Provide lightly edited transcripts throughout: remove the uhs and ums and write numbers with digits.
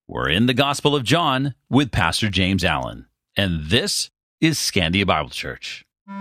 We're in the Gospel of John with Pastor James Allen, and this is Scandia Bible Church.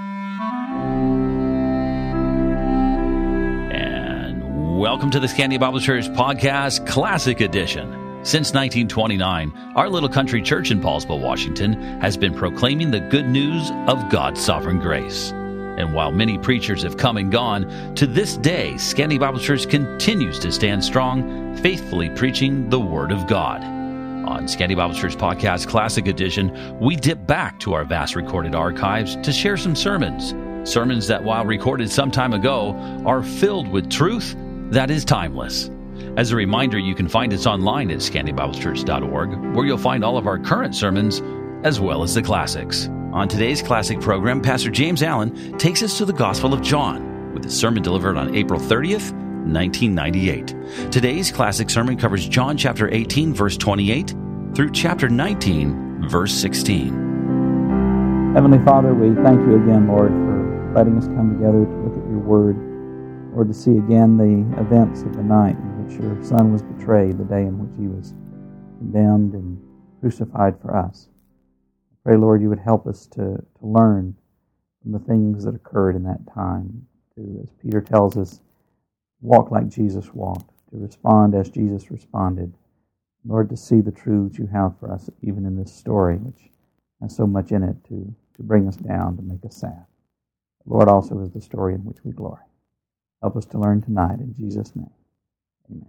And welcome to the Scandia Bible Church Podcast Classic Edition. Since 1929, our little country church in Paulsville, Washington, has been proclaiming the good news of God's sovereign grace. And while many preachers have come and gone, to this day, Scandia Bible Church continues to stand strong, faithfully preaching the Word of God. On Scandia Bible Church Podcast Classic Edition, we dip back to our vast recorded archives to share some sermons that, while recorded some time ago, are filled with truth that is timeless. As a reminder, you can find us online at scandiabiblechurch.org, where you'll find all of our current sermons as well as the classics. On today's classic program, Pastor James Allen takes us to the Gospel of John with a sermon delivered on April 30th, 1998. Today's classic sermon covers John chapter 18, verse 28 through chapter 19, verse 16. Heavenly Father, we thank you again, Lord, for letting us come together to look at your word, Lord, to see again the events of the night in which your Son was betrayed, the day in which he was condemned and crucified for us. I pray, Lord, you would help us to learn from the things that occurred in that time, to, as Peter tells us, walk like Jesus walked, to respond as Jesus responded. Lord, to see the truths you have for us, even in this story, which has so much in it to bring us down, to make us sad. Lord, also is the story in which we glory. Help us to learn tonight, in Jesus' name. Amen.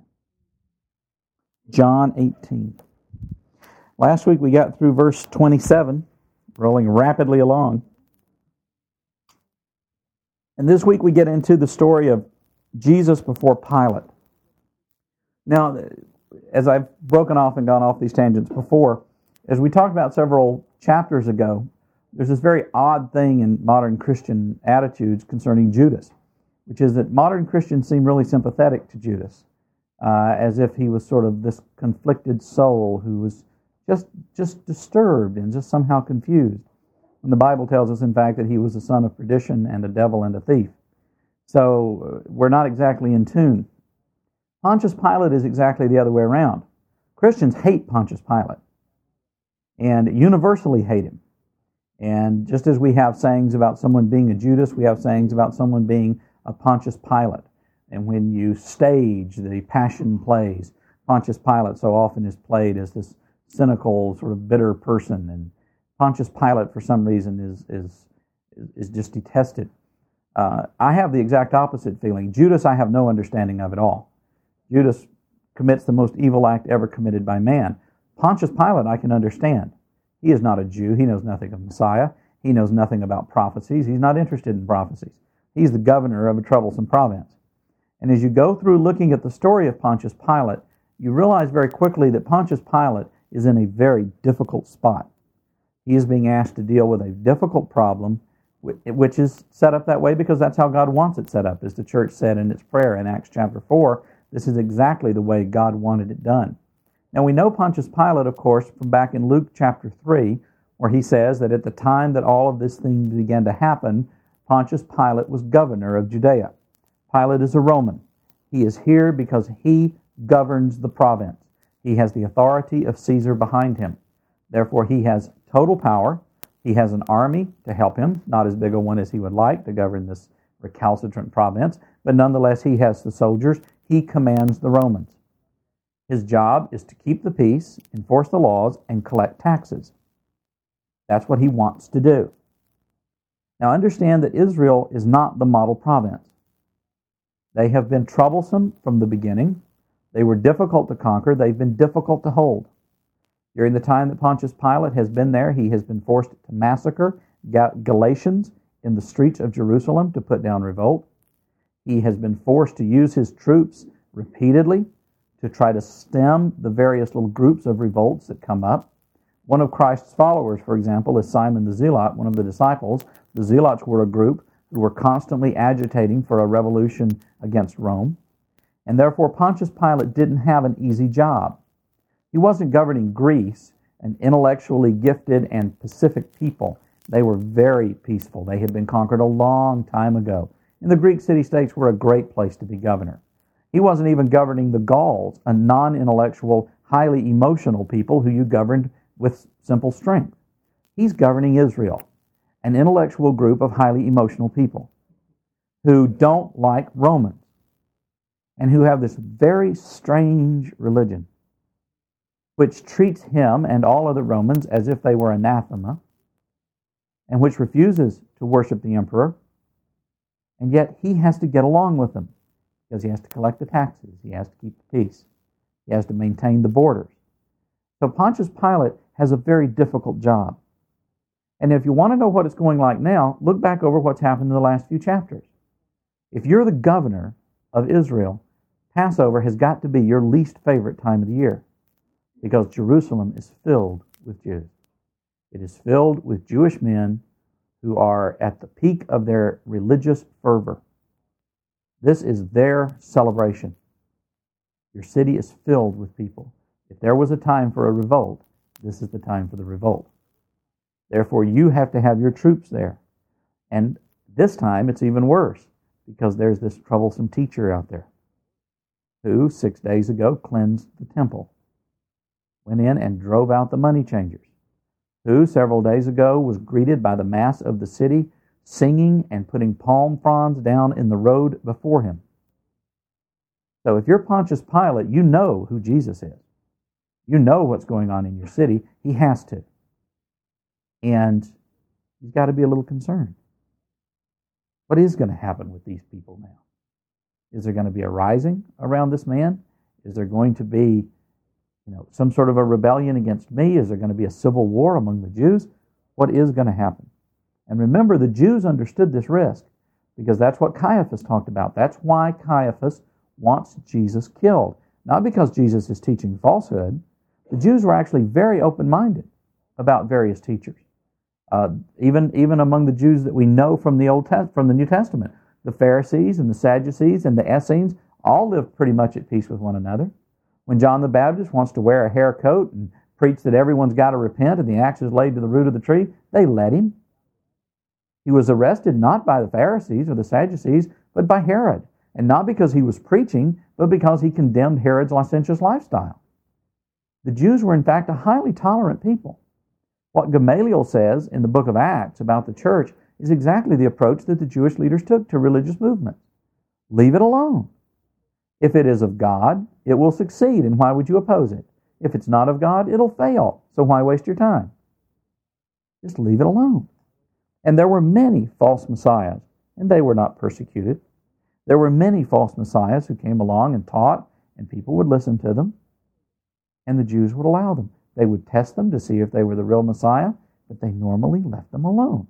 John 18. Last week we got through verse 27, rolling rapidly along. And this week we get into the story of Jesus before Pilate. Now, as I've broken off and gone off these tangents before, as we talked about several chapters ago, there's this very odd thing in modern Christian attitudes concerning Judas, which is that modern Christians seem really sympathetic to Judas, as if he was sort of this conflicted soul who was just disturbed and just somehow confused. And the Bible tells us, in fact, that he was a son of perdition and a devil and a thief. So we're not exactly in tune. Pontius Pilate is exactly the other way around. Christians hate Pontius Pilate and universally hate him. And just as we have sayings about someone being a Judas, we have sayings about someone being a Pontius Pilate. And when you stage the passion plays, Pontius Pilate so often is played as this cynical, sort of bitter person. And Pontius Pilate, for some reason, is just detested. I have the exact opposite feeling. Judas, I have no understanding of at all. Judas commits the most evil act ever committed by man. Pontius Pilate, I can understand. He is not a Jew. He knows nothing of Messiah. He knows nothing about prophecies. He's not interested in prophecies. He's the governor of a troublesome province. And as you go through looking at the story of Pontius Pilate, you realize very quickly that Pontius Pilate is in a very difficult spot. He is being asked to deal with a difficult problem, which is set up that way because that's how God wants it set up. As the church said in its prayer in Acts chapter 4, this is exactly the way God wanted it done. Now we know Pontius Pilate, of course, from back in Luke chapter 3, where he says that at the time that all of this thing began to happen, Pontius Pilate was governor of Judea. Pilate is a Roman. He is here because he governs the province. He has the authority of Caesar behind him. Therefore, he has total power. He has an army to help him, not as big a one as he would like to govern this recalcitrant province, but nonetheless he has the soldiers. He commands the Romans. His job is to keep the peace, enforce the laws, and collect taxes. That's what he wants to do. Now understand that Israel is not the model province. They have been troublesome from the beginning. They were difficult to conquer. They've been difficult to hold. During the time that Pontius Pilate has been there, he has been forced to massacre Galatians in the streets of Jerusalem to put down revolt. He has been forced to use his troops repeatedly to try to stem the various little groups of revolts that come up. One of Christ's followers, for example, is Simon the Zealot, one of the disciples. The Zealots were a group who were constantly agitating for a revolution against Rome. And therefore, Pontius Pilate didn't have an easy job. He wasn't governing Greece, an intellectually gifted and pacific people. They were very peaceful. They had been conquered a long time ago. And the Greek city-states were a great place to be governor. He wasn't even governing the Gauls, a non-intellectual, highly emotional people who you governed with simple strength. He's governing Israel, an intellectual group of highly emotional people who don't like Romans and who have this very strange religion which treats him and all other Romans as if they were anathema, and which refuses to worship the emperor, and yet he has to get along with them because he has to collect the taxes, he has to keep the peace, he has to maintain the borders. So Pontius Pilate has a very difficult job. And if you want to know what it's going like now, look back over what's happened in the last few chapters. If you're the governor of Israel, Passover has got to be your least favorite time of the year because Jerusalem is filled with Jews. It is filled with Jewish men who are at the peak of their religious fervor. This is their celebration. Your city is filled with people. If there was a time for a revolt, this is the time for the revolt. Therefore, you have to have your troops there. And this time, it's even worse because there's this troublesome teacher out there who 6 days ago cleansed the temple, went in and drove out the money changers, who several days ago was greeted by the mass of the city singing and putting palm fronds down in the road before him. So if you're Pontius Pilate, you know who Jesus is. You know what's going on in your city. He has to. And he's got to be a little concerned. What is going to happen with these people now? Is there going to be a rising around this man? Is there going to be, some sort of a rebellion against me? Is there going to be a civil war among the Jews? What is going to happen? And remember, the Jews understood this risk because that's what Caiaphas talked about. That's why Caiaphas wants Jesus killed. Not because Jesus is teaching falsehood. The Jews were actually very open-minded about various teachers. Even among the Jews that we know from the New Testament, the Pharisees and the Sadducees and the Essenes all lived pretty much at peace with one another. When John the Baptist wants to wear a hair coat and preach that everyone's got to repent and the axe is laid to the root of the tree, they let him. He was arrested not by the Pharisees or the Sadducees, but by Herod. And not because he was preaching, but because he condemned Herod's licentious lifestyle. The Jews were in fact a highly tolerant people. What Gamaliel says in the book of Acts about the church is exactly the approach that the Jewish leaders took to religious movements. Leave it alone. If it is of God, it will succeed, and why would you oppose it? If it's not of God, it'll fail, so why waste your time? Just leave it alone. And there were many false messiahs, and they were not persecuted. There were many false messiahs who came along and taught, and people would listen to them, and the Jews would allow them. They would test them to see if they were the real Messiah, but they normally left them alone.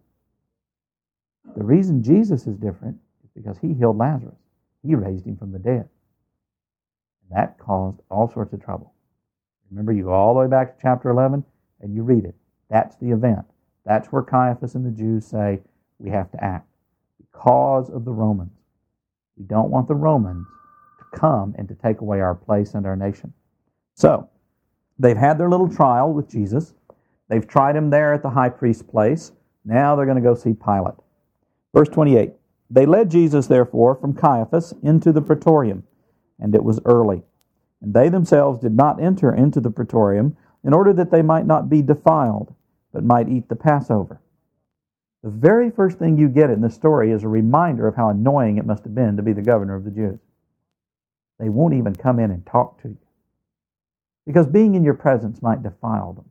The reason Jesus is different is because he healed Lazarus. He raised him from the dead. And that caused all sorts of trouble. Remember, you go all the way back to chapter 11, and you read it. That's the event. That's where Caiaphas and the Jews say, we have to act because of the Romans. We don't want the Romans to come and to take away our place and our nation. So, they've had their little trial with Jesus. They've tried him there at the high priest's place. Now they're going to go see Pilate. Verse 28, they led Jesus, therefore, from Caiaphas into the praetorium, and it was early. And they themselves did not enter into the praetorium in order that they might not be defiled, but might eat the Passover. The very first thing you get in this story is a reminder of how annoying it must have been to be the governor of the Jews. They won't even come in and talk to you, because being in your presence might defile them.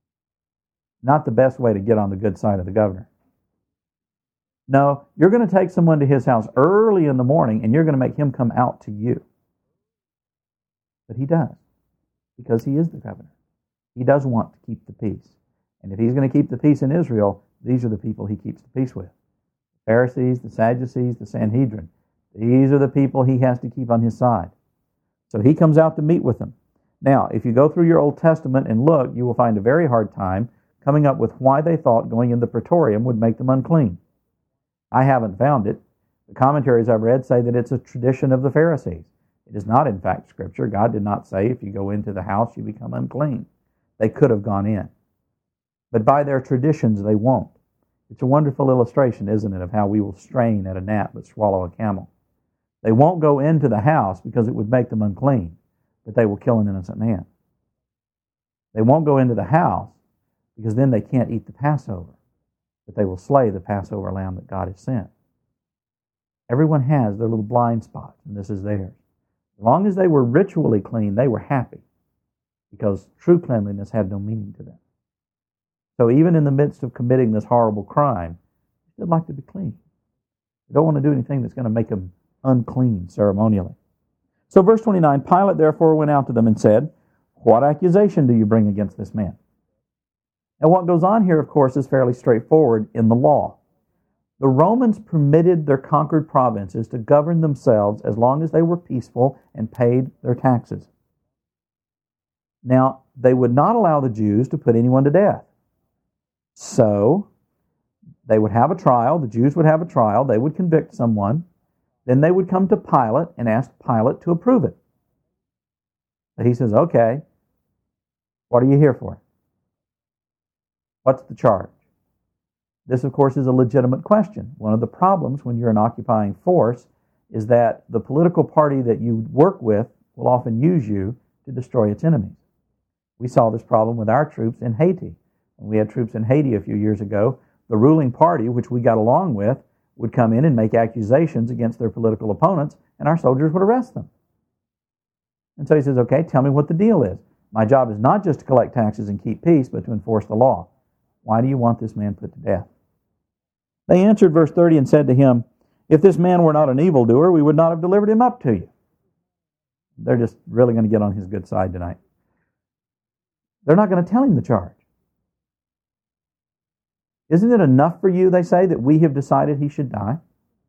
Not the best way to get on the good side of the governor. No, you're going to take someone to his house early in the morning and you're going to make him come out to you. But he does, because he is the governor. He does want to keep the peace. And if he's going to keep the peace in Israel, these are the people he keeps the peace with. The Pharisees, the Sadducees, the Sanhedrin. These are the people he has to keep on his side. So he comes out to meet with them. Now, if you go through your Old Testament and look, you will find a very hard time coming up with why they thought going in the praetorium would make them unclean. I haven't found it. The commentaries I've read say that it's a tradition of the Pharisees. It is not, in fact, Scripture. God did not say if you go into the house, you become unclean. They could have gone in. But by their traditions, they won't. It's a wonderful illustration, isn't it, of how we will strain at a gnat but swallow a camel. They won't go into the house because it would make them unclean, but they will kill an innocent man. They won't go into the house because then they can't eat the Passover, but they will slay the Passover lamb that God has sent. Everyone has their little blind spots, and this is theirs. As long as they were ritually clean, they were happy because true cleanliness had no meaning to them. So even in the midst of committing this horrible crime, they'd like to be clean. They don't want to do anything that's going to make them unclean ceremonially. So verse 29, Pilate therefore went out to them and said, "What accusation do you bring against this man?" And what goes on here, of course, is fairly straightforward in the law. The Romans permitted their conquered provinces to govern themselves as long as they were peaceful and paid their taxes. Now, they would not allow the Jews to put anyone to death. So, they would have a trial, the Jews would have a trial, they would convict someone, then they would come to Pilate and ask Pilate to approve it. But he says, okay, what are you here for? What's the charge? This, of course, is a legitimate question. One of the problems when you're an occupying force is that the political party that you work with will often use you to destroy its enemies. We saw this problem with our troops in Haiti. When we had troops in Haiti a few years ago, the ruling party, which we got along with, would come in and make accusations against their political opponents, and our soldiers would arrest them. And so he says, okay, tell me what the deal is. My job is not just to collect taxes and keep peace, but to enforce the law. Why do you want this man put to death? They answered, verse 30, and said to him, if this man were not an evildoer, we would not have delivered him up to you. They're just really going to get on his good side tonight. They're not going to tell him the charge. Isn't it enough for you, they say, that we have decided he should die?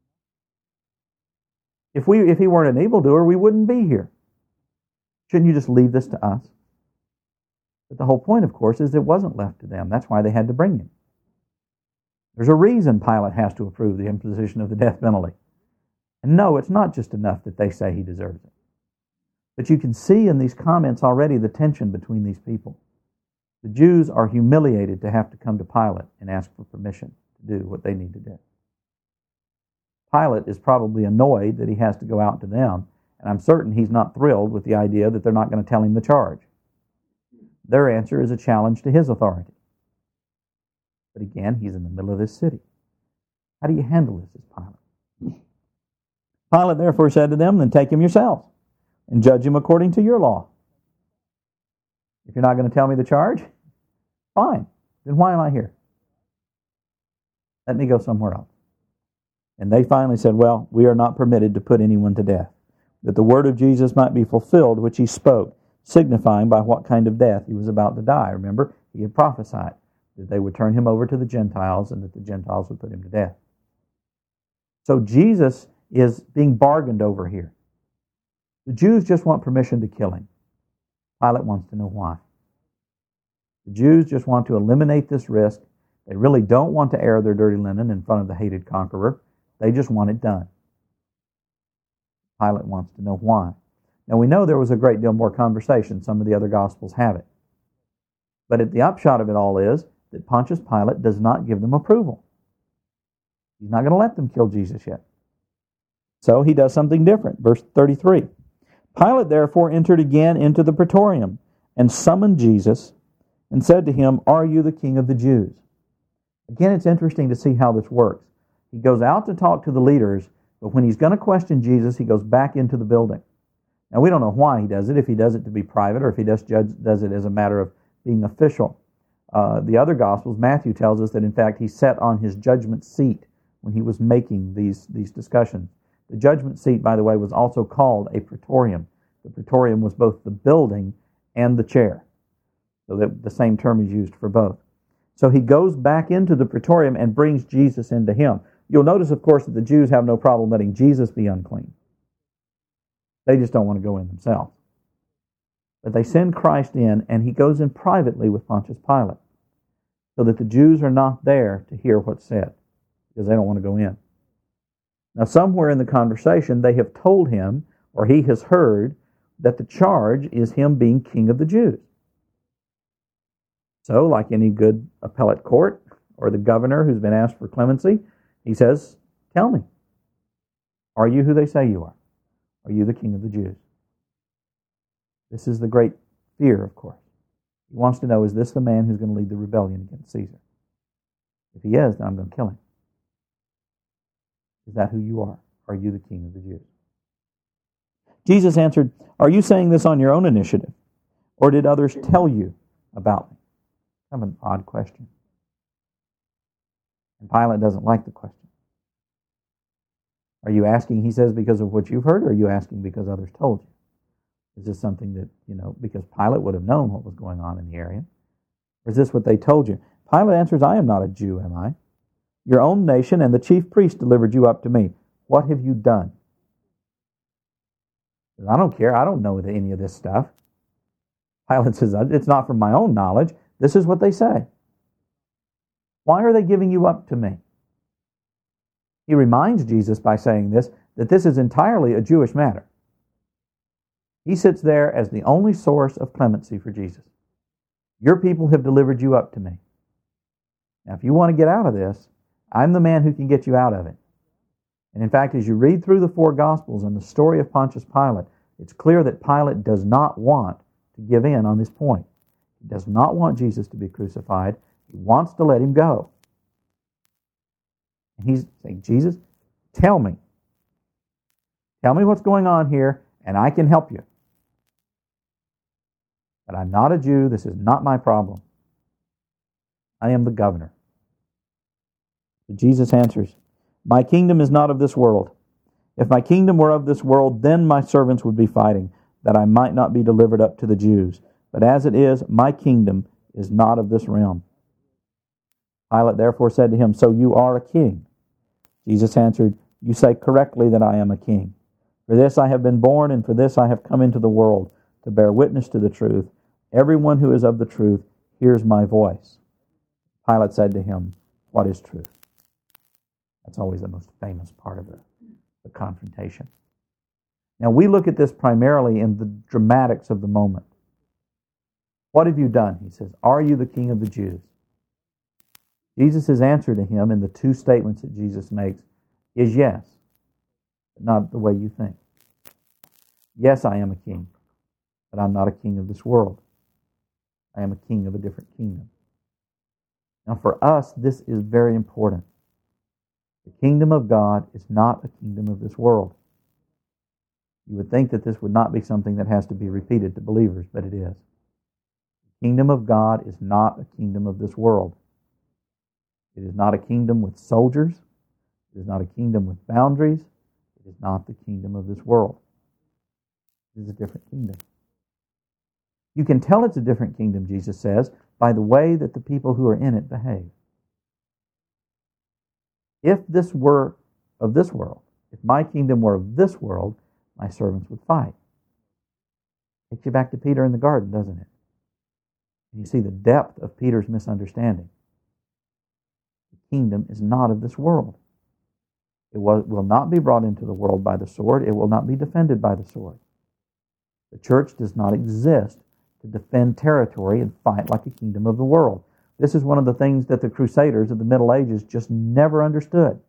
If he weren't an evildoer, we wouldn't be here. Shouldn't you just leave this to us? But the whole point, of course, is it wasn't left to them. That's why they had to bring him. There's a reason Pilate has to approve the imposition of the death penalty. And no, it's not just enough that they say he deserves it. But you can see in these comments already the tension between these people. The Jews are humiliated to have to come to Pilate and ask for permission to do what they need to do. Pilate is probably annoyed that he has to go out to them, and I'm certain he's not thrilled with the idea that they're not going to tell him the charge. Their answer is a challenge to his authority. But again, he's in the middle of this city. How do you handle this as Pilate? Pilate therefore said to them, then take him yourselves and judge him according to your law. If you're not going to tell me the charge, fine. Then why am I here? Let me go somewhere else. And they finally said, well, we are not permitted to put anyone to death, that the word of Jesus might be fulfilled, which he spoke, signifying by what kind of death he was about to die. Remember, he had prophesied that they would turn him over to the Gentiles and that the Gentiles would put him to death. So Jesus is being bargained over here. The Jews just want permission to kill him. Pilate wants to know why. The Jews just want to eliminate this risk. They really don't want to air their dirty linen in front of the hated conqueror. They just want it done. Pilate wants to know why. Now we know there was a great deal more conversation. Some of the other Gospels have it. But the upshot of it all is that Pontius Pilate does not give them approval. He's not going to let them kill Jesus yet. So he does something different. Verse 33. Pilate therefore entered again into the praetorium and summoned Jesus and said to him, are you the king of the Jews? Again, it's interesting to see how this works. He goes out to talk to the leaders, but when he's going to question Jesus, he goes back into the building. Now, we don't know why he does it, if he does it to be private or if he does it as a matter of being official. The other Gospels, Matthew tells us that, in fact, he sat on his judgment seat when he was making these discussions. The judgment seat, by the way, was also called a praetorium. The praetorium was both the building and the chair. So that the same term is used for both. So he goes back into the praetorium and brings Jesus into him. You'll notice, of course, that the Jews have no problem letting Jesus be unclean. They just don't want to go in themselves. But they send Christ in, and he goes in privately with Pontius Pilate, so that the Jews are not there to hear what's said, because they don't want to go in. Now, somewhere in the conversation, they have told him, or he has heard, that the charge is him being king of the Jews. So, like any good appellate court, or the governor who's been asked for clemency, he says, tell me, are you who they say you are? Are you the king of the Jews? This is the great fear, of course. He wants to know, is this the man who's going to lead the rebellion against Caesar? If he is, then I'm going to kill him. Is that who you are? Are you the king of the Jews? Jesus answered, are you saying this on your own initiative? Or did others tell you about me? Kind of an odd question. And Pilate doesn't like the question. Are you asking, he says, because of what you've heard, or are you asking because others told you? Is this something that, because Pilate would have known what was going on in the area? Or is this what they told you? Pilate answers, I am not a Jew, am I? Your own nation and the chief priest delivered you up to me. What have you done? I don't care. I don't know any of this stuff. Pilate says, it's not from my own knowledge. This is what they say. Why are they giving you up to me? He reminds Jesus by saying this, that this is entirely a Jewish matter. He sits there as the only source of clemency for Jesus. Your people have delivered you up to me. Now, if you want to get out of this, I'm the man who can get you out of it. And in fact, as you read through the four Gospels and the story of Pontius Pilate, it's clear that Pilate does not want to give in on this point. He does not want Jesus to be crucified. He wants to let him go. And he's saying, Jesus, tell me. Tell me what's going on here, and I can help you. But I'm not a Jew. This is not my problem. I am the governor. But Jesus answers, my kingdom is not of this world. If my kingdom were of this world, then my servants would be fighting, that I might not be delivered up to the Jews. But as it is, my kingdom is not of this realm. Pilate therefore said to him, so you are a king? Jesus answered, you say correctly that I am a king. For this I have been born, and for this I have come into the world, to bear witness to the truth. Everyone who is of the truth hears my voice. Pilate said to him, what is truth? That's always the most famous part of the confrontation. Now, we look at this primarily in the dramatics of the moment. What have you done? He says, are you the king of the Jews? Jesus' answer to him in the two statements that Jesus makes is yes, but not the way you think. Yes, I am a king, but I'm not a king of this world. I am a king of a different kingdom. Now, for us, this is very important. The kingdom of God is not a kingdom of this world. You would think that this would not be something that has to be repeated to believers, but it is. The kingdom of God is not a kingdom of this world. It is not a kingdom with soldiers. It is not a kingdom with boundaries. It is not the kingdom of this world. It is a different kingdom. You can tell it's a different kingdom, Jesus says, by the way that the people who are in it behave. If this were of this world, if my kingdom were of this world, my servants would fight. Takes you back to Peter in the garden, doesn't it? And you see the depth of Peter's misunderstanding. The kingdom is not of this world. It will not be brought into the world by the sword. It will not be defended by the sword. The church does not exist to defend territory and fight like a kingdom of the world. This is one of the things that the Crusaders of the Middle Ages just never understood.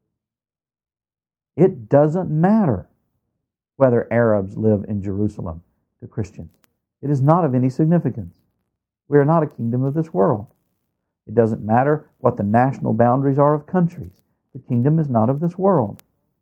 It doesn't matter whether Arabs live in Jerusalem to Christians. It is not of any significance. We are not a kingdom of this world. It doesn't matter what the national boundaries are of countries. The kingdom is not of this world.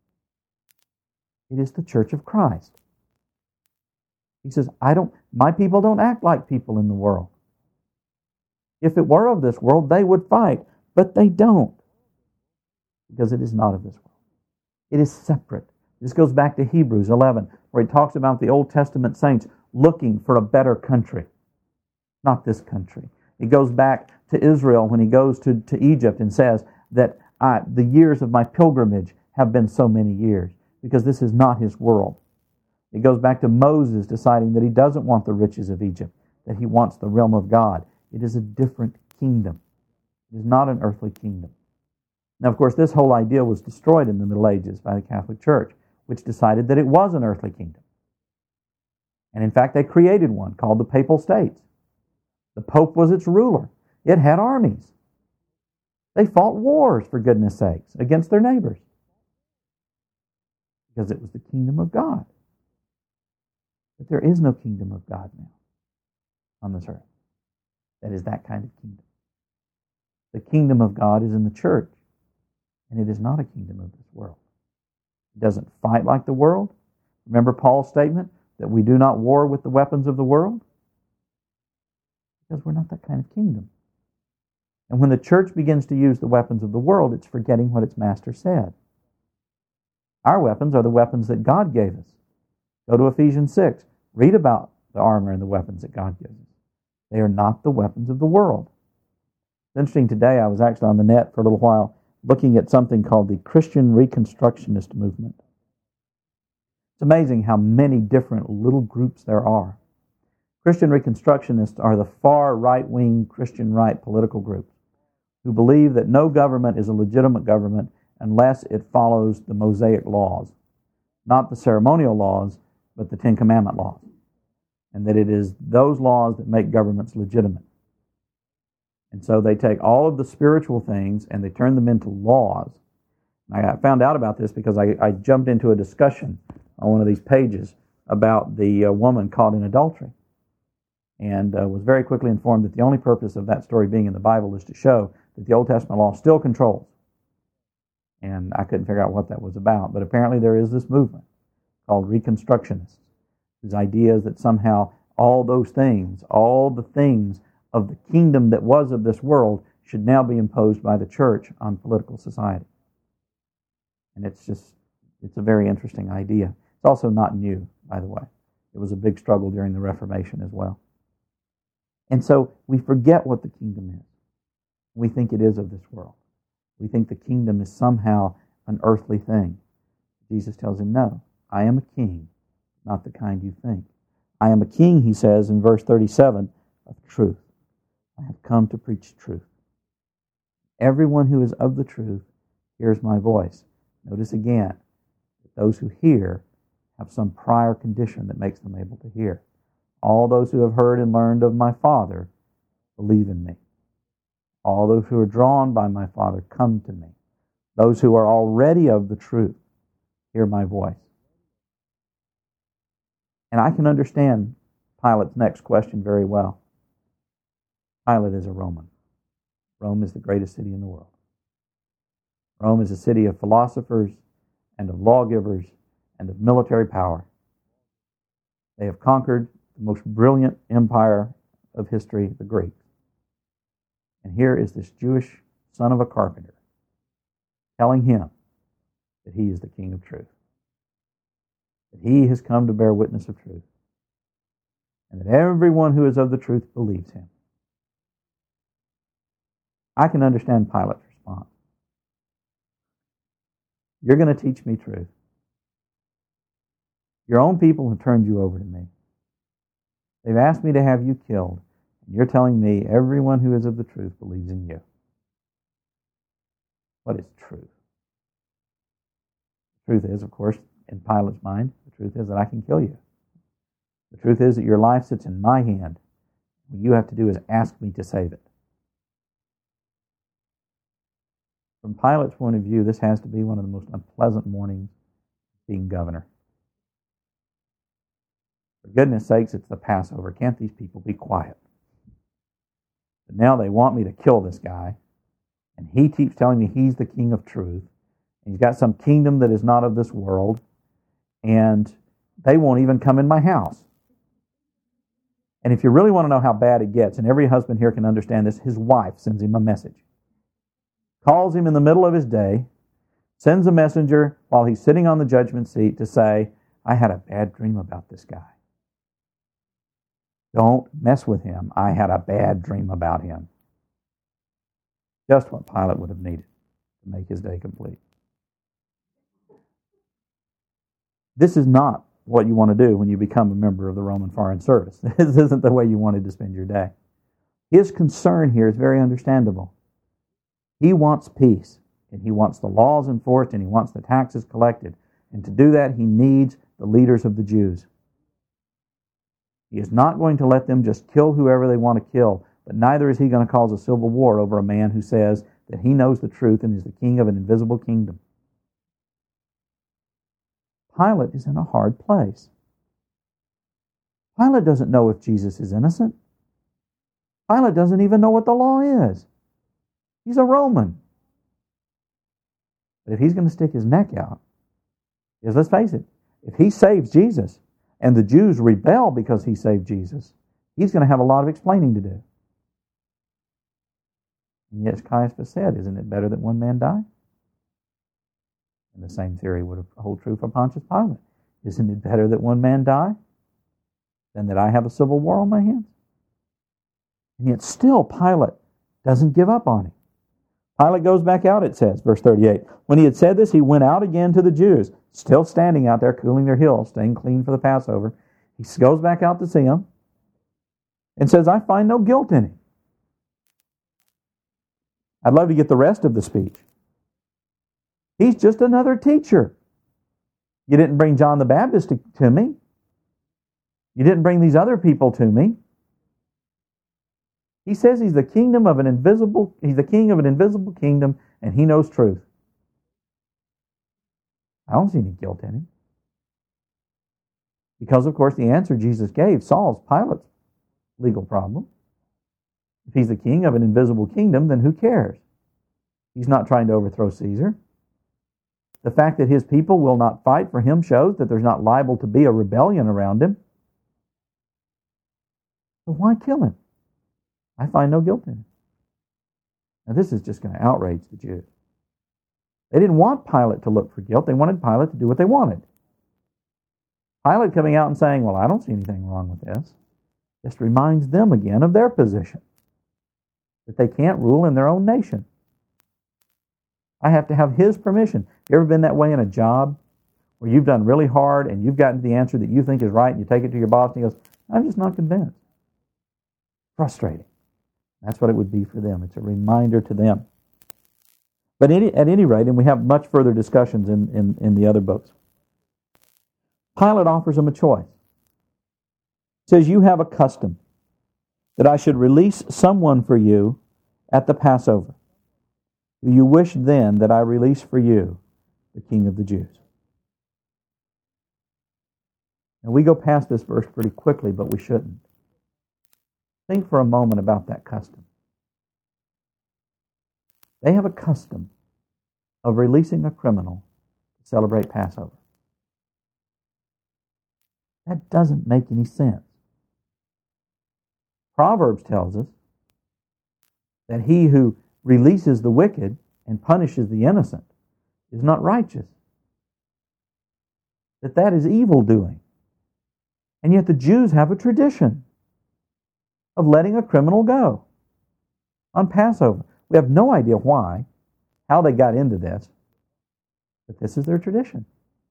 It is the church of Christ. He says, my people don't act like people in the world. If it were of this world, they would fight, but they don't, because it is not of this world. It is separate. This goes back to Hebrews 11, where he talks about the Old Testament saints looking for a better country, not this country. It goes back to Israel when he goes to Egypt and says that the years of my pilgrimage have been so many years, because this is not his world. It goes back to Moses deciding that he doesn't want the riches of Egypt, that he wants the realm of God. It is a different kingdom. It is not an earthly kingdom. Now, of course, this whole idea was destroyed in the Middle Ages by the Catholic Church, which decided that it was an earthly kingdom. And in fact, they created one called the Papal States. The Pope was its ruler. It had armies. They fought wars, for goodness sakes, against their neighbors, because it was the kingdom of God. But there is no kingdom of God now on this earth. that is that kind of kingdom. The kingdom of God is in the church, and it is not a kingdom of this world. It doesn't fight like the world. Remember Paul's statement that we do not war with the weapons of the world? Because we're not that kind of kingdom. And when the church begins to use the weapons of the world, it's forgetting what its master said. Our weapons are the weapons that God gave us. Go to Ephesians 6. Read about the armor and the weapons that God gives us. They are not the weapons of the world. It's interesting, today I was actually on the net for a little while looking at something called the Christian Reconstructionist movement. It's amazing how many different little groups there are. Christian Reconstructionists are the far right-wing Christian right political groups who believe that no government is a legitimate government unless it follows the Mosaic laws, not the ceremonial laws, but the Ten Commandment laws, and that it is those laws that make governments legitimate. And so they take all of the spiritual things and they turn them into laws. I found out about this because I jumped into a discussion on one of these pages about the woman caught in adultery, and was very quickly informed that the only purpose of that story being in the Bible is to show that the Old Testament law still controls. And I couldn't figure out what that was about, but apparently there is this movement called Reconstructionists, whose idea is that somehow all those things, all the things of the kingdom that was of this world, should now be imposed by the church on political society. And it's a very interesting idea. It's also not new, by the way. It was a big struggle during the Reformation as well. And so we forget what the kingdom is. We think it is of this world. We think the kingdom is somehow an earthly thing. Jesus tells him, no, I am a king, not the kind you think. I am a king, he says in verse 37, of truth. I have come to preach truth. Everyone who is of the truth hears my voice. Notice again that those who hear have some prior condition that makes them able to hear. All those who have heard and learned of my Father believe in me. All those who are drawn by my Father come to me. Those who are already of the truth hear my voice. And I can understand Pilate's next question very well. Pilate is a Roman. Rome is the greatest city in the world. Rome is a city of philosophers and of lawgivers and of military power. They have conquered the most brilliant empire of history, the Greeks. And here is this Jewish son of a carpenter telling him that he is the king of truth, that he has come to bear witness of truth, and that everyone who is of the truth believes him. I can understand Pilate's response. You're going to teach me truth. Your own people have turned you over to me. They've asked me to have you killed, and you're telling me everyone who is of the truth believes in you. What is truth? The truth is, of course, in Pilate's mind, the truth is that I can kill you. The truth is that your life sits in my hand. What you have to do is ask me to save it. From Pilate's point of view, this has to be one of the most unpleasant mornings being governor. For goodness sakes, it's the Passover. Can't these people be quiet? But now they want me to kill this guy, and he keeps telling me he's the king of truth, and he's got some kingdom that is not of this world, and they won't even come in my house. And if you really want to know how bad it gets, and every husband here can understand this, his wife sends him a message. Calls him in the middle of his day, sends a messenger while he's sitting on the judgment seat to say, I had a bad dream about this guy. Don't mess with him. I had a bad dream about him. Just what Pilate would have needed to make his day complete. This is not what you want to do when you become a member of the Roman Foreign Service. This isn't the way you wanted to spend your day. His concern here is very understandable. He wants peace, and he wants the laws enforced, and he wants the taxes collected. And to do that, he needs the leaders of the Jews. He is not going to let them just kill whoever they want to kill, but neither is he going to cause a civil war over a man who says that he knows the truth and is the king of an invisible kingdom. Pilate is in a hard place. Pilate doesn't know if Jesus is innocent. Pilate doesn't even know what the law is. He's a Roman. But if he's going to stick his neck out, because let's face it, if he saves Jesus and the Jews rebel because he saved Jesus, he's going to have a lot of explaining to do. And yet Caiaphas said, isn't it better that one man die? And the same theory would hold true for Pontius Pilate. Isn't it better that one man die than that I have a civil war on my hands? And yet still Pilate doesn't give up on him. Pilate goes back out, it says, verse 38. When he had said this, he went out again to the Jews, still standing out there cooling their heels, staying clean for the Passover. He goes back out to see them and says, I find no guilt in him. I'd love to get the rest of the speech. He's just another teacher. You didn't bring John the Baptist to me. You didn't bring these other people to me. He says he's the king of an invisible kingdom, and he knows truth. I don't see any guilt in him. Because, of course, the answer Jesus gave solves Pilate's legal problem. If he's the king of an invisible kingdom, then who cares? He's not trying to overthrow Caesar. The fact that his people will not fight for him shows that there's not liable to be a rebellion around him. So why kill him? I find no guilt in him. Now this is just going to outrage the Jews. They didn't want Pilate to look for guilt. They wanted Pilate to do what they wanted. Pilate coming out and saying, well, I don't see anything wrong with this, just reminds them again of their position, that they can't rule in their own nation. I have to have his permission. You ever been that way in a job where you've done really hard and you've gotten the answer that you think is right and you take it to your boss and he goes, I'm just not convinced. Frustrating. That's what it would be for them. It's a reminder to them. But at any rate, and we have much further discussions in the other books, Pilate offers them a choice. He says, you have a custom that I should release someone for you at the Passover. Do you wish then that I release for you the King of the Jews? Now we go past this verse pretty quickly, but we shouldn't. Think for a moment about that custom. They have a custom of releasing a criminal to celebrate Passover. That doesn't make any sense. Proverbs tells us that he who releases the wicked and punishes the innocent is not righteous. That is evil doing. And yet the Jews have a tradition of letting a criminal go on Passover. We have no idea why, how they got into this, but this is their tradition.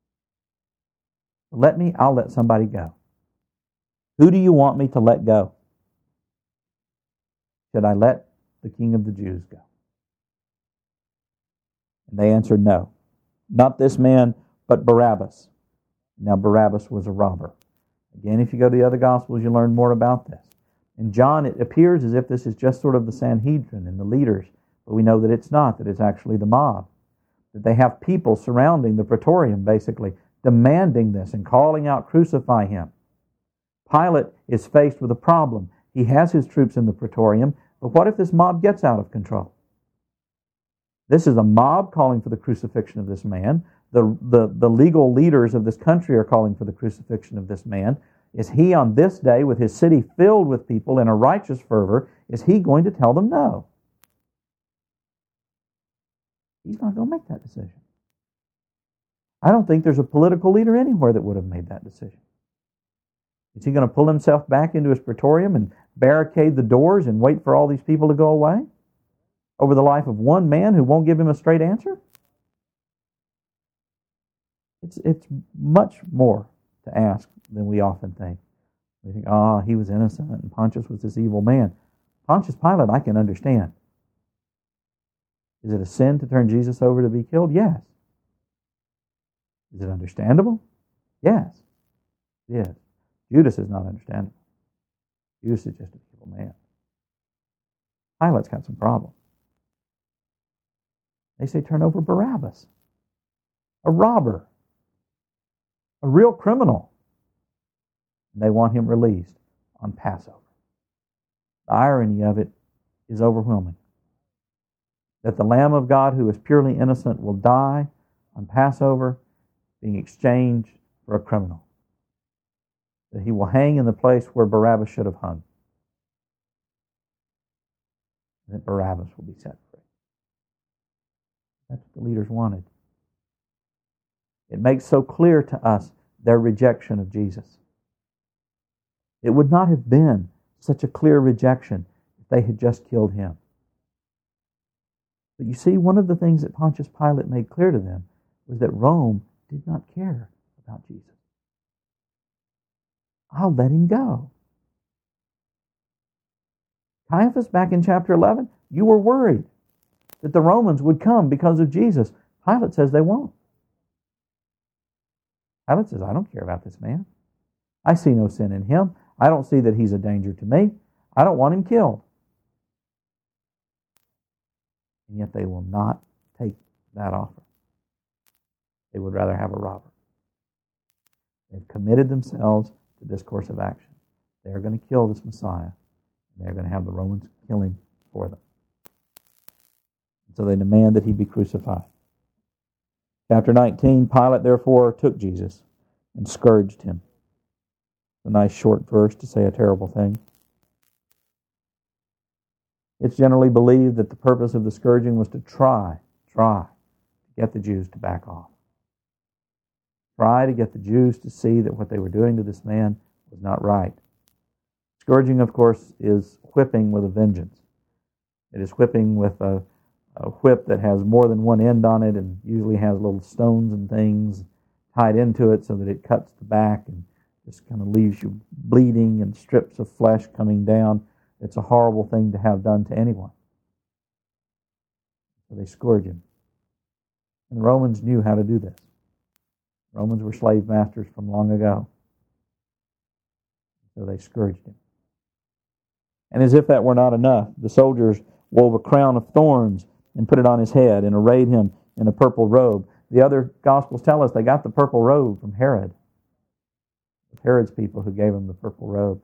I'll let somebody go. Who do you want me to let go? Should I let the King of the Jews go? And they answered no. Not this man, but Barabbas. Now Barabbas was a robber. Again, if you go to the other Gospels, you learn more about this. In John, it appears as if this is just sort of the Sanhedrin and the leaders, but we know that it's not, that it's actually the mob. That they have people surrounding the praetorium, basically, demanding this and calling out, crucify him. Pilate is faced with a problem. He has his troops in the praetorium, but what if this mob gets out of control? This is a mob calling for the crucifixion of this man. The legal leaders of this country are calling for the crucifixion of this man. Is he on this day, with his city filled with people in a righteous fervor, is he going to tell them no? He's not going to make that decision. I don't think there's a political leader anywhere that would have made that decision. Is he going to pull himself back into his praetorium and barricade the doors and wait for all these people to go away over the life of one man who won't give him a straight answer? It's much more to ask than we often think. We think, he was innocent and Pontius was this evil man. Pontius Pilate, I can understand. Is it a sin to turn Jesus over to be killed? Yes. Is it understandable? Yes. It is. Judas is not understandable. Judas is just an evil man. Pilate's got some problems. They say turn over Barabbas, a robber, a real criminal. And they want him released on Passover. The irony of it is overwhelming. That the Lamb of God, who is purely innocent, will die on Passover, being exchanged for a criminal. That he will hang in the place where Barabbas should have hung. And that Barabbas will be set free. That's what the leaders wanted. It makes so clear to us their rejection of Jesus. It would not have been such a clear rejection if they had just killed him. But you see, one of the things that Pontius Pilate made clear to them was that Rome did not care about Jesus. I'll let him go. Caiaphas, back in chapter 11, you were worried that the Romans would come because of Jesus. Pilate says they won't. Pilate says, I don't care about this man. I see no sin in him. I don't see that he's a danger to me. I don't want him killed. And yet they will not take that offer. They would rather have a robber. They've committed themselves to this course of action. They're going to kill this Messiah. And they're going to have the Romans kill him for them. So they demand that he be crucified. Chapter 19, Pilate therefore took Jesus and scourged him. A nice short verse to say a terrible thing. It's generally believed that the purpose of the scourging was to try to get the Jews to back off. Try to get the Jews to see that what they were doing to this man was not right. Scourging, of course, is whipping with a vengeance. It is whipping with a whip that has more than one end on it and usually has little stones and things tied into it so that it cuts the back and just kind of leaves you bleeding and strips of flesh coming down. It's a horrible thing to have done to anyone. So they scourge him. And the Romans knew how to do this. Romans were slave masters from long ago. So they scourged him. And as if that were not enough, the soldiers wove a crown of thorns and put it on his head and arrayed him in a purple robe. The other Gospels tell us they got the purple robe from Herod. Herod's people who gave him the purple robe.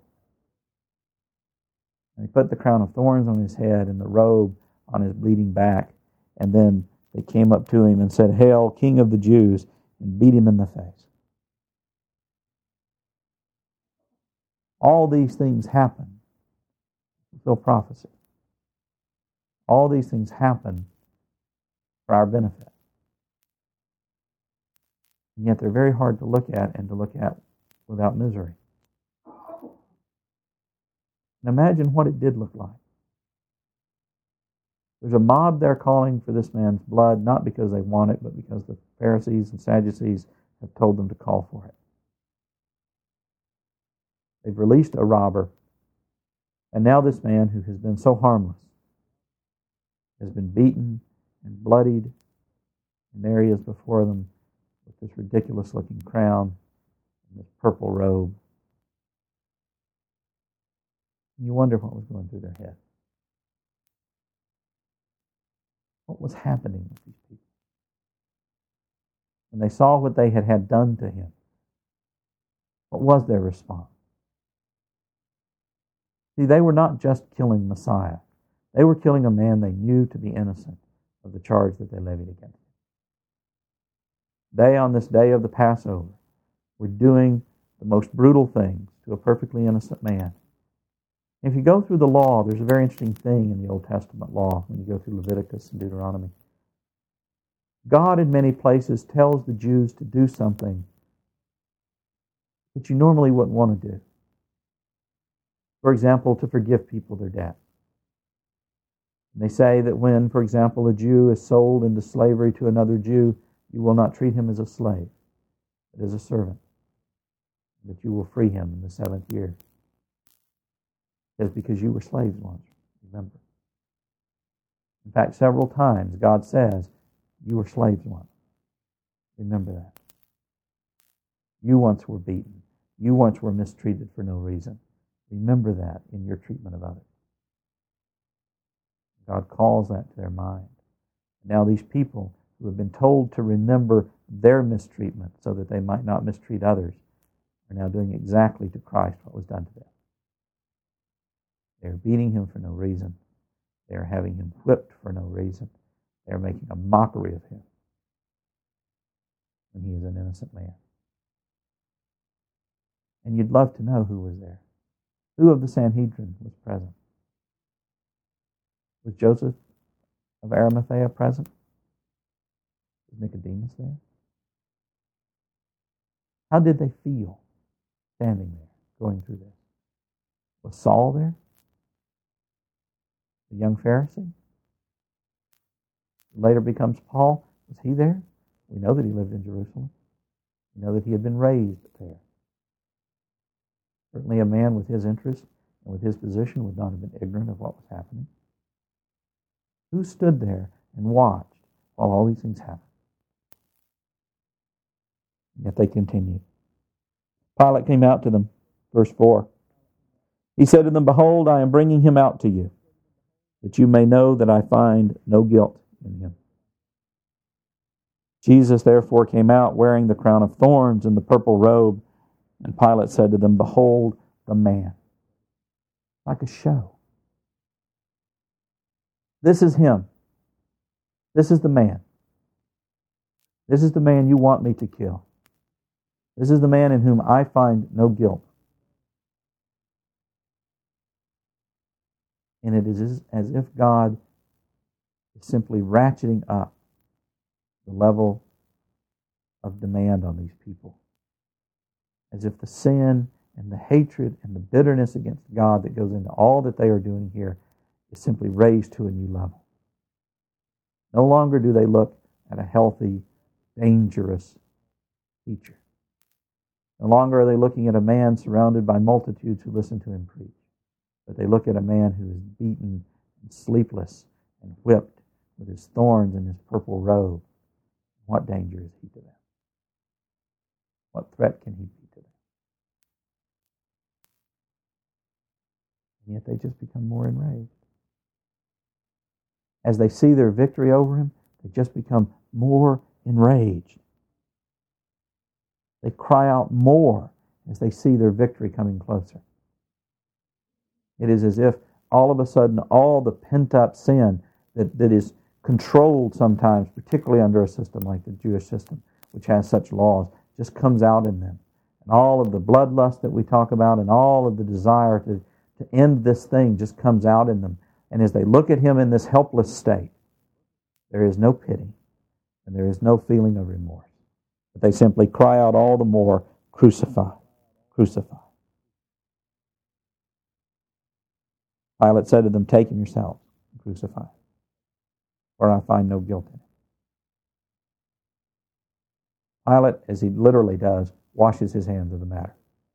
And he put the crown of thorns on his head and the robe on his bleeding back. And then they came up to him and said, "Hail, King of the Jews," and beat him in the face. All these things happen to fulfill prophecy. All these things happen for our benefit. And yet they're very hard to look at and to look at without misery. And imagine what it did look like. There's a mob there calling for this man's blood, not because they want it, but because the Pharisees and Sadducees have told them to call for it. They've released a robber, and now this man who has been so harmless has been beaten and bloodied, and there he is before them with this ridiculous-looking crown and this purple robe. And you wonder what was going through their head. What was happening with these people? When they saw what they had had done to him, what was their response? See, they were not just killing Messiah. They were killing a man they knew to be innocent of the charge that they levied against him. They, on this day of the Passover, were doing the most brutal things to a perfectly innocent man. If you go through the law, there's a very interesting thing in the Old Testament law when you go through Leviticus and Deuteronomy. God in many places tells the Jews to do something that you normally wouldn't want to do. For example, to forgive people their debt. And they say that when, for example, a Jew is sold into slavery to another Jew, you will not treat him as a slave, but as a servant, that you will free him in the 7th year. It's because you were slaves once, remember. In fact, several times God says, you were slaves once. Remember that. You once were beaten. You once were mistreated for no reason. Remember that in your treatment of others. God calls that to their mind. Now these people who have been told to remember their mistreatment so that they might not mistreat others are now doing exactly to Christ what was done to them. They're beating him for no reason. They're having him whipped for no reason. They're making a mockery of him when he is an innocent man. And you'd love to know who was there. Who of the Sanhedrin was present? Was Joseph of Arimathea present? Was Nicodemus there? How did they feel standing there, going through this? Was Saul there? The young Pharisee? Later becomes Paul. Was he there? We know that he lived in Jerusalem. We know that he had been raised there. Certainly a man with his interest and with his position would not have been ignorant of what was happening. Who stood there and watched while all these things happened? Yet they continued. Pilate came out to them, verse 4. He said to them, "Behold, I am bringing him out to you, that you may know that I find no guilt in him." Jesus therefore came out wearing the crown of thorns and the purple robe, and Pilate said to them, "Behold the man." Like a show. This is him. This is the man. This is the man you want me to kill. This is the man in whom I find no guilt. And it is as if God is simply ratcheting up the level of demand on these people. As if the sin and the hatred and the bitterness against God that goes into all that they are doing here is simply raised to a new level. No longer do they look at a healthy, dangerous teacher. No longer are they looking at a man surrounded by multitudes who listen to him preach. But they look at a man who is beaten and sleepless and whipped with his thorns and his purple robe. What danger is he to them? What threat can he be to them? And yet they just become more enraged. As they see their victory over him, they just become more enraged. They cry out more as they see their victory coming closer. It is as if all of a sudden all the pent-up sin that is controlled sometimes, particularly under a system like the Jewish system, which has such laws, just comes out in them. And all of the bloodlust that we talk about and all of the desire to end this thing just comes out in them. And as they look at him in this helpless state, there is no pity and there is no feeling of remorse. But they simply cry out all the more, "Crucify, crucify." Pilate said to them, "Take him yourselves and crucify him, for I find no guilt in him." Pilate, as he literally does, washes his hands of the matter.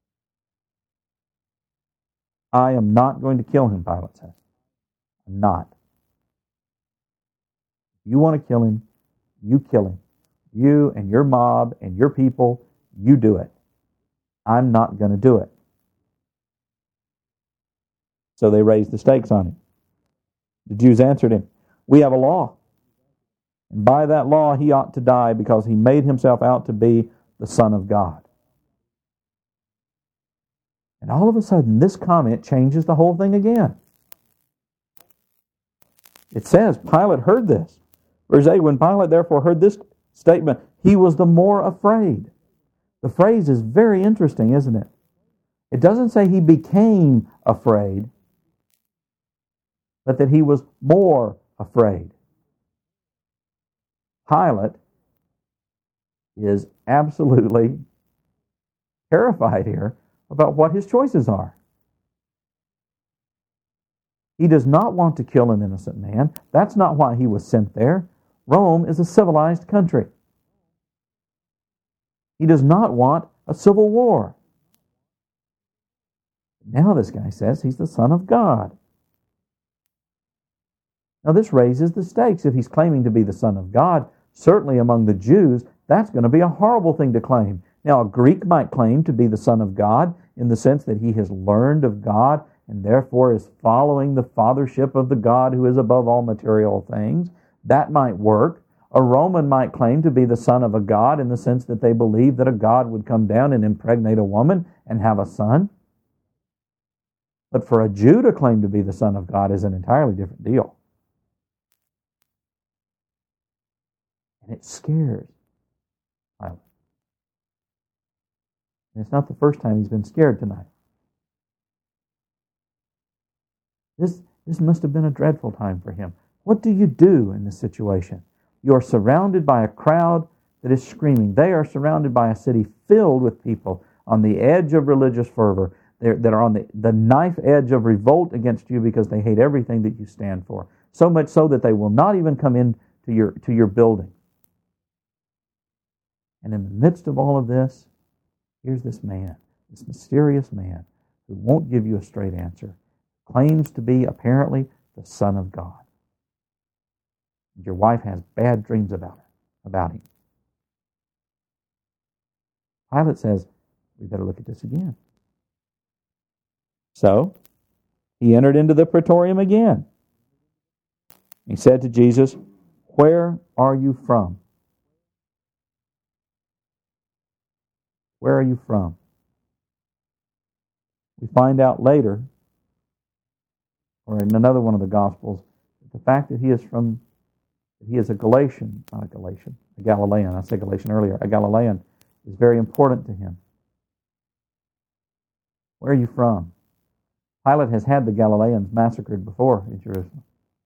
"I am not going to kill him," Pilate says. "I'm not. If you want to kill him, you kill him. You and your mob and your people, you do it. I'm not going to do it." So they raised the stakes on him. The Jews answered him, "We have a law, and by that law he ought to die because he made himself out to be the Son of God." And all of a sudden, this comment changes the whole thing again. It says, Pilate heard this. Verse 8, when Pilate therefore heard this statement, he was the more afraid. The phrase is very interesting, isn't it? It doesn't say he became afraid, but that he was more afraid. Pilate is absolutely terrified here about what his choices are. He does not want to kill an innocent man. That's not why he was sent there. Rome is a civilized country. He does not want a civil war. Now this guy says he's the Son of God. Now this raises the stakes. If he's claiming to be the Son of God, certainly among the Jews, that's going to be a horrible thing to claim. Now a Greek might claim to be the Son of God in the sense that he has learned of God and therefore is following the fathership of the God who is above all material things. That might work. A Roman might claim to be the son of a god in the sense that they believe that a god would come down and impregnate a woman and have a son. But for a Jew to claim to be the Son of God is an entirely different deal. And it scares Pilate. And it's not the first time he's been scared tonight. This must have been a dreadful time for him. What do you do in this situation? You're surrounded by a crowd that is screaming. They are surrounded by a city filled with people on the edge of religious fervor, that are on the knife edge of revolt against you because they hate everything that you stand for. So much so that they will not even come in to your building. And in the midst of all of this, here's this man, this mysterious man, who won't give you a straight answer, claims to be apparently the Son of God. Your wife has bad dreams about him. Pilate says, we better look at this again. So, he entered into the praetorium again. He said to Jesus, "Where are you from?" Where are you from? We find out later, or in another one of the Gospels, the fact that he is a Galatian, not a Galatian, a Galilean. I said Galatian earlier. A Galilean is very important to him. Where are you from? Pilate has had the Galileans massacred before in Jerusalem.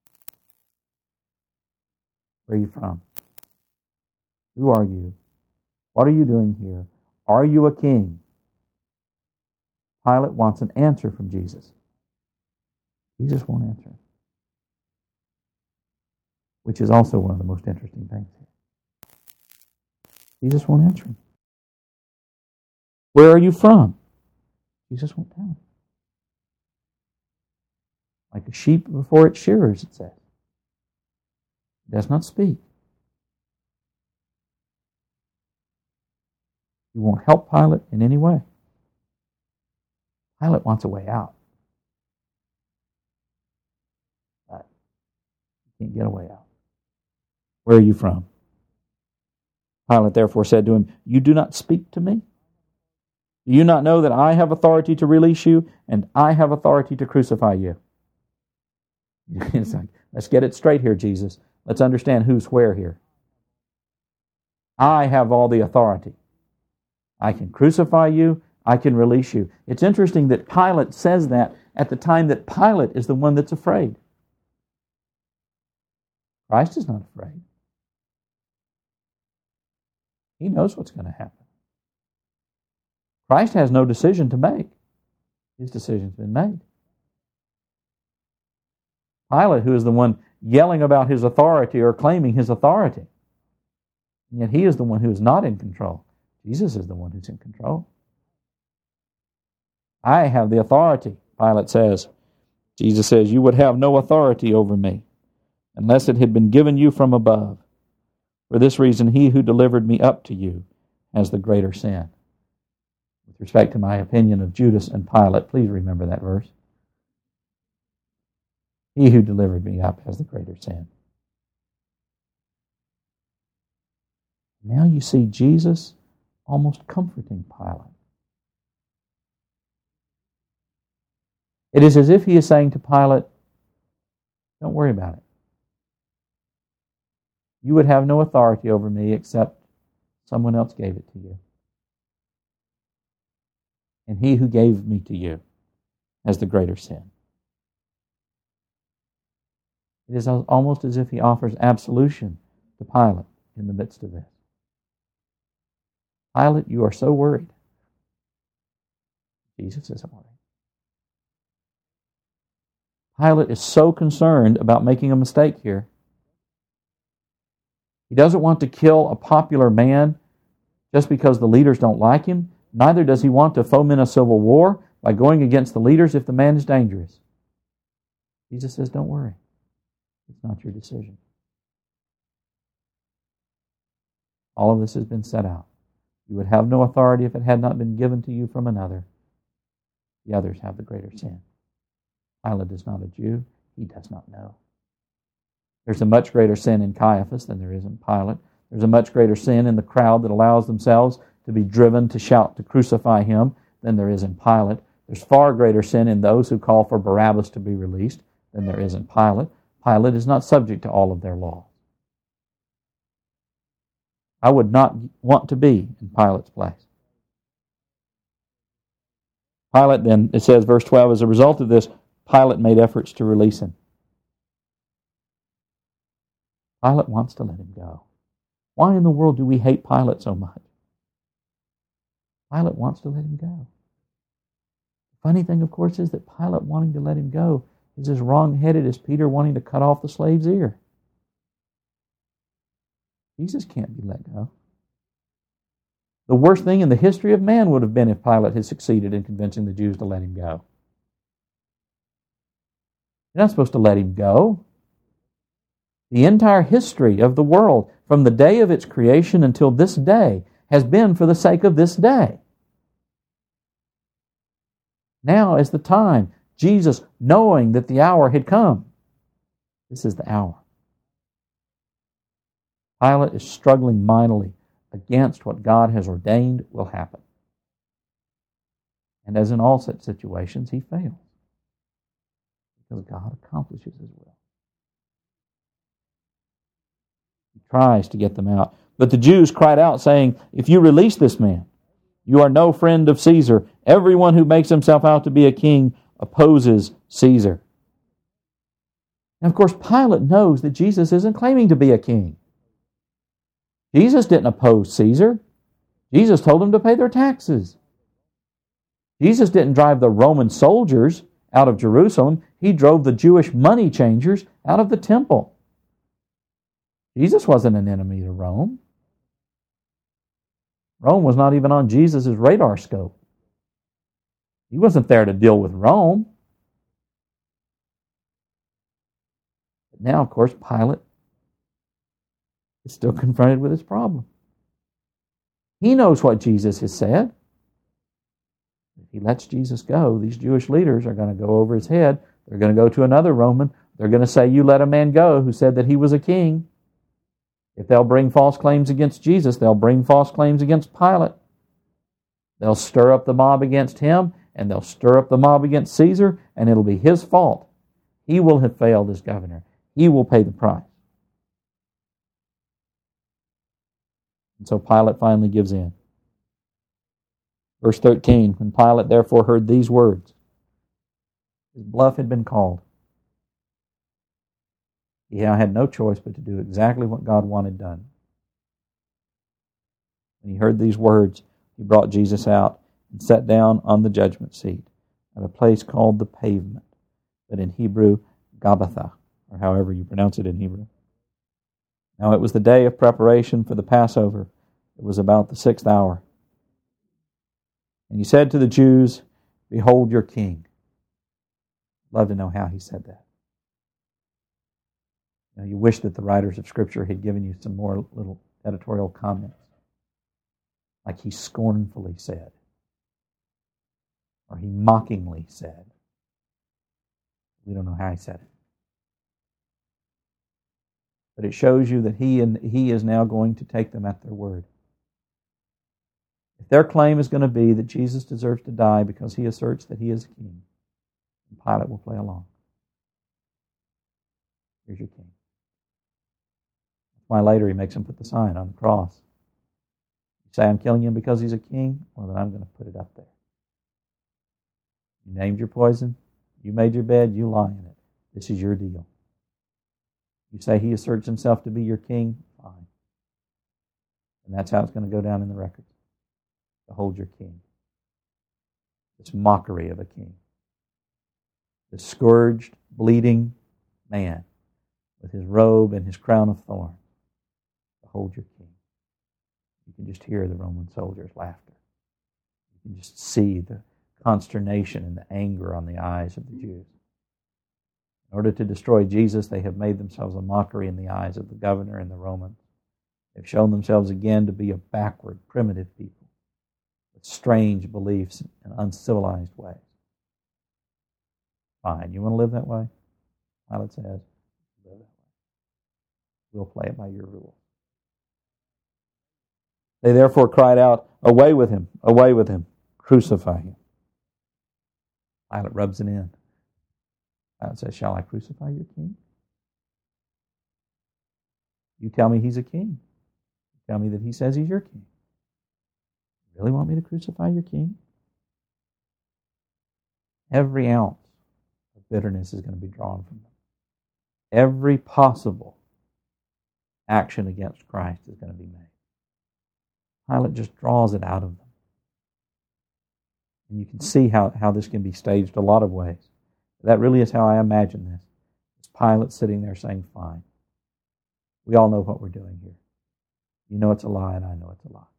Where are you from? Who are you? What are you doing here? Are you a king? Pilate wants an answer from Jesus. Jesus won't answer, which is also one of the most interesting things here. Jesus won't answer him. Where are you from? Jesus won't tell him. Like a sheep before its shearers, it says. He does not speak. He won't help Pilate in any way. Pilate wants a way out. But he can't get a way out. Where are you from? Pilate therefore said to him, "You do not speak to me? Do you not know that I have authority to release you and I have authority to crucify you?" It's like, let's get it straight here, Jesus. Let's understand who's where here. I have all the authority. I can crucify you. I can release you. It's interesting that Pilate says that at the time that Pilate is the one that's afraid. Christ is not afraid. He knows what's going to happen. Christ has no decision to make. His decision's been made. Pilate, who is the one yelling about his authority or claiming his authority, and yet he is the one who is not in control. Jesus is the one who's in control. I have the authority, Pilate says. Jesus says, "You would have no authority over me unless it had been given you from above. For this reason, he who delivered me up to you has the greater sin." With respect to my opinion of Judas and Pilate, please remember that verse. He who delivered me up has the greater sin. Now you see Jesus almost comforting Pilate. It is as if he is saying to Pilate, don't worry about it. You would have no authority over me except someone else gave it to you. And he who gave me to you has the greater sin. It is almost as if he offers absolution to Pilate in the midst of this. Pilate, you are so worried. Jesus isn't worried. Pilate is so concerned about making a mistake here. He doesn't want to kill a popular man just because the leaders don't like him. Neither does he want to foment a civil war by going against the leaders if the man is dangerous. Jesus says, don't worry. It's not your decision. All of this has been set out. You would have no authority if it had not been given to you from another. The others have the greater sin. Pilate is not a Jew. He does not know. There's a much greater sin in Caiaphas than there is in Pilate. There's a much greater sin in the crowd that allows themselves to be driven to shout to crucify him than there is in Pilate. There's far greater sin in those who call for Barabbas to be released than there is in Pilate. Pilate is not subject to all of their laws. I would not want to be in Pilate's place. Pilate then, it says, verse 12, as a result of this, Pilate made efforts to release him. Pilate wants to let him go. Why in the world do we hate Pilate so much? Pilate wants to let him go. The funny thing, of course, is that Pilate wanting to let him go is as wrong-headed as Peter wanting to cut off the slave's ear. Jesus can't be let go. The worst thing in the history of man would have been if Pilate had succeeded in convincing the Jews to let him go. You're not supposed to let him go. The entire history of the world, from the day of its creation until this day, has been for the sake of this day. Now is the time. Jesus, knowing that the hour had come. This is the hour. Pilate is struggling mightily against what God has ordained will happen. And as in all such situations, he fails. Because God accomplishes his will. He tries to get them out. But the Jews cried out, saying, if you release this man, you are no friend of Caesar. Everyone who makes himself out to be a king opposes Caesar. And of course, Pilate knows that Jesus isn't claiming to be a king. Jesus didn't oppose Caesar. Jesus told them to pay their taxes. Jesus didn't drive the Roman soldiers out of Jerusalem. He drove the Jewish money changers out of the temple. Jesus wasn't an enemy to Rome. Rome was not even on Jesus' radar scope. He wasn't there to deal with Rome. But now, of course, Pilate is still confronted with his problem. He knows what Jesus has said. If he lets Jesus go, these Jewish leaders are going to go over his head. They're going to go to another Roman. They're going to say, you let a man go who said that he was a king. If they'll bring false claims against Jesus, they'll bring false claims against Pilate. They'll stir up the mob against him, and they'll stir up the mob against Caesar, and it'll be his fault. He will have failed as governor. He will pay the price. And so Pilate finally gives in. Verse 13, when Pilate therefore heard these words, his bluff had been called. He had no choice but to do exactly what God wanted done. When he heard these words, he brought Jesus out and sat down on the judgment seat at a place called the Pavement, but in Hebrew, Gabbatha, or however you pronounce it in Hebrew. Now it was the day of preparation for the Passover. It was about the 6th hour. And he said to the Jews, behold your king. Love to know how he said that. You wish that the writers of Scripture had given you some more little editorial comments. Like he scornfully said. Or he mockingly said. We don't know how he said it. But it shows you that he is now going to take them at their word. If their claim is going to be that Jesus deserves to die because he asserts that he is a king, Pilate will play along. Here's your king. Why later he makes him put the sign on the cross. You say, I'm killing him because he's a king? Well, then I'm going to put it up there. You named your poison. You made your bed. You lie in it. This is your deal. You say he asserts himself to be your king? Fine. And that's how it's going to go down in the records. Behold your king. This mockery of a king. This scourged, bleeding man with his robe and his crown of thorns. Behold your king. You can just hear the Roman soldiers' laughter. You can just see the consternation and the anger on the eyes of the Jews. In order to destroy Jesus, they have made themselves a mockery in the eyes of the governor and the Romans. They've shown themselves again to be a backward, primitive people with strange beliefs and uncivilized ways. Fine, you want to live that way? Pilate says, live that way. We'll play it by your rules. They therefore cried out, away with him, crucify him. Pilate rubs it in. Pilate says, shall I crucify your king? You tell me he's a king. You tell me that he says he's your king. You really want me to crucify your king? Every ounce of bitterness is going to be drawn from them. Every possible action against Christ is going to be made. Pilate just draws it out of them. And you can see how this can be staged a lot of ways. That really is how I imagine this. It's Pilate sitting there saying, fine. We all know what we're doing here. You know it's a lie, and I know it's a lie.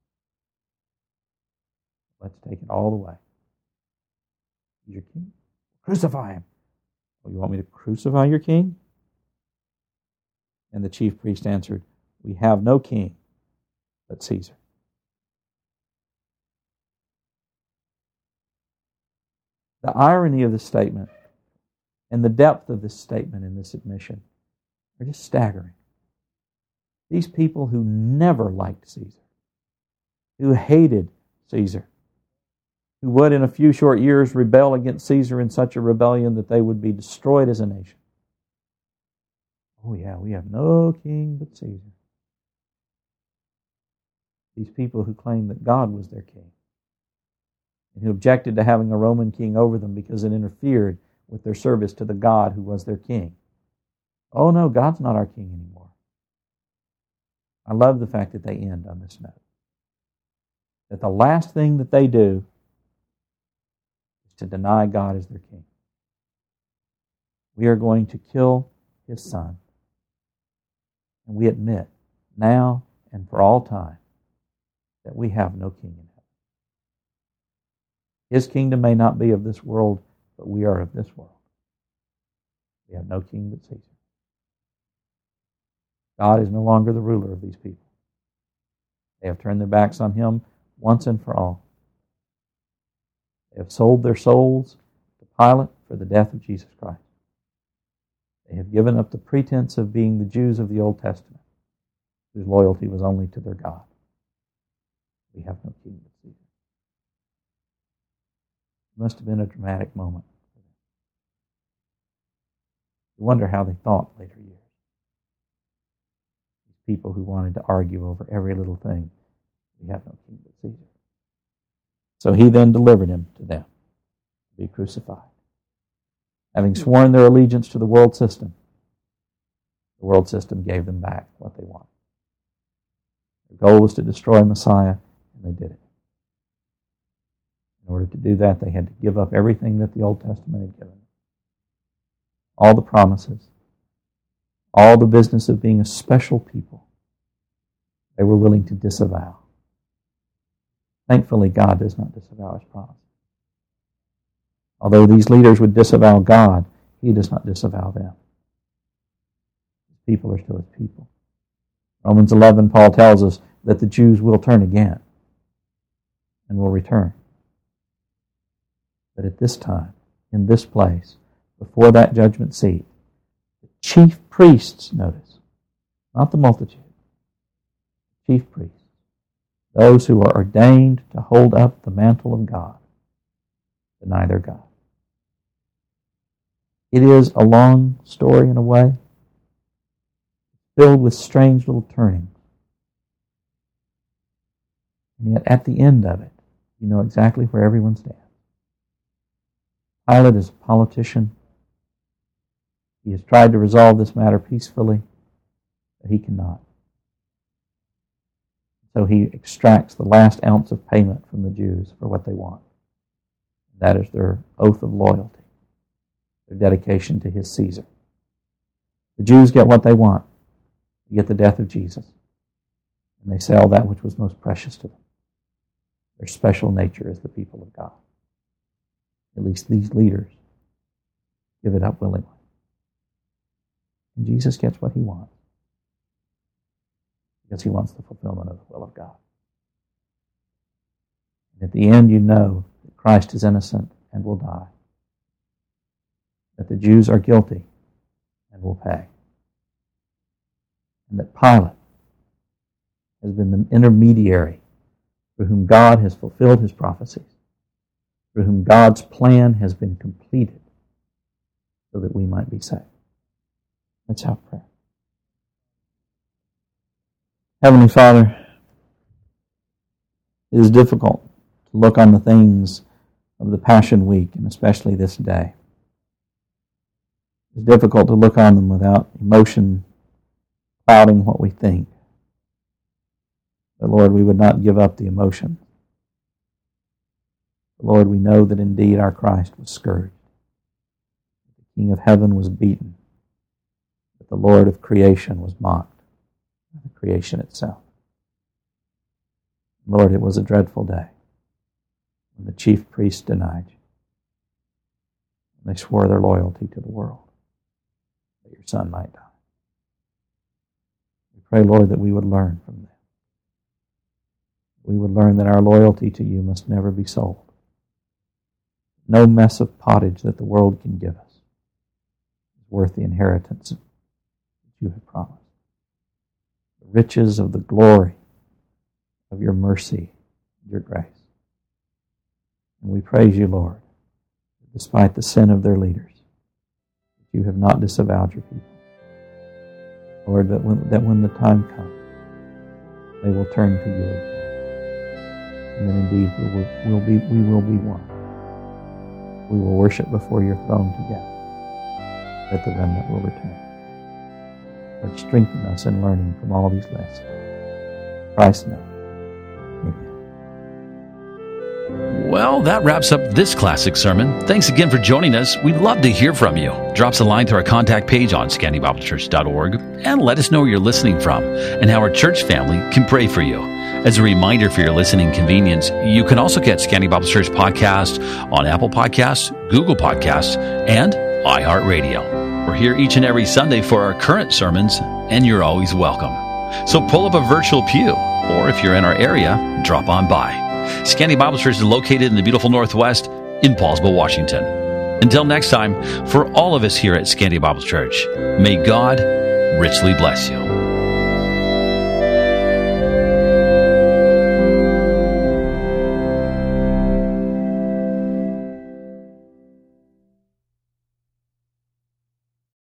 Let's take it all the way. He's your king. Crucify him. Well, you want me to crucify your king? And the chief priest answered, we have no king but Caesar. The irony of this statement and the depth of this statement in this admission are just staggering. These people who never liked Caesar, who hated Caesar, who would in a few short years rebel against Caesar in such a rebellion that they would be destroyed as a nation. Oh yeah, we have no king but Caesar. These people who claimed that God was their king and who objected to having a Roman king over them because it interfered with their service to the God who was their king. Oh no, God's not our king anymore. I love the fact that they end on this note. That the last thing that they do is to deny God as their king. We are going to kill his son. And we admit, now and for all time, that we have no king in heaven. His kingdom may not be of this world, but we are of this world. We have no king but Caesar. God is no longer the ruler of these people. They have turned their backs on him once and for all. They have sold their souls to Pilate for the death of Jesus Christ. They have given up the pretense of being the Jews of the Old Testament, whose loyalty was only to their God. We have no king but Caesar. It must have been a dramatic moment. You wonder how they thought later years. These people who wanted to argue over every little thing. We have no king but Caesar. So he then delivered him to them to be crucified. Having sworn their allegiance to the world system, the world system gave them back what they wanted. Their goal was to destroy Messiah, and they did it. In order to do that, they had to give up everything that the Old Testament had given them. All the promises, all the business of being a special people, they were willing to disavow. Thankfully, God does not disavow his promise. Although these leaders would disavow God, he does not disavow them. His people are still his people. Romans 11, Paul tells us that the Jews will turn again and will return. But at this time, in this place, before that judgment seat, the chief priests, notice, not the multitude, chief priests, those who are ordained to hold up the mantle of God, deny their God. It is a long story in a way, filled with strange little turnings. And yet at the end of it, you know exactly where everyone stands. Pilate is a politician. He has tried to resolve this matter peacefully, but he cannot. So he extracts the last ounce of payment from the Jews for what they want. That is their oath of loyalty, their dedication to his Caesar. The Jews get what they want. They get the death of Jesus. And they sell that which was most precious to them. Their special nature as the people of God. At least these leaders give it up willingly. And Jesus gets what he wants. Because he wants the fulfillment of the will of God. And at the end, you know that Christ is innocent and will die. That the Jews are guilty and will pay. And that Pilate has been the intermediary through whom God has fulfilled his prophecies. through whom God's plan has been completed so that we might be saved. Let's have prayer. Heavenly Father, it is difficult to look on the things of the Passion Week, and especially this day. It's difficult to look on them without emotion clouding what we think. But Lord, we would not give up the emotion. Lord, we know that indeed our Christ was scourged. The King of heaven was beaten. But the Lord of creation was mocked by the creation itself. Lord, it was a dreadful day when the chief priests denied you. And they swore their loyalty to the world, that your Son might die. We pray, Lord, that we would learn from them. We would learn that our loyalty to you must never be sold. No mess of pottage that the world can give us is worth the inheritance that you have promised. The riches of the glory of your mercy and your grace. And we praise you, Lord, that despite the sin of their leaders, that you have not disavowed your people. Lord, that when the time comes, they will turn to you again. And then indeed we will be one. We will worship before your throne together, that the remnant will return. Lord, strengthen us in learning from all these lessons. In Christ's name, amen. Well, that wraps up this classic sermon. Thanks again for joining us. We'd love to hear from you. Drop us a line to our contact page on scandybiblechurch.org and let us know where you're listening from and how our church family can pray for you. As a reminder for your listening convenience, you can also get Scandy Bible Church podcast on Apple Podcasts, Google Podcasts, and iHeartRadio. We're here each and every Sunday for our current sermons, and you're always welcome. So pull up a virtual pew, or if you're in our area, drop on by. Scandy Bible Church is located in the beautiful Northwest in Paulsville, Washington. Until next time, for all of us here at Scandy Bible Church, may God richly bless you.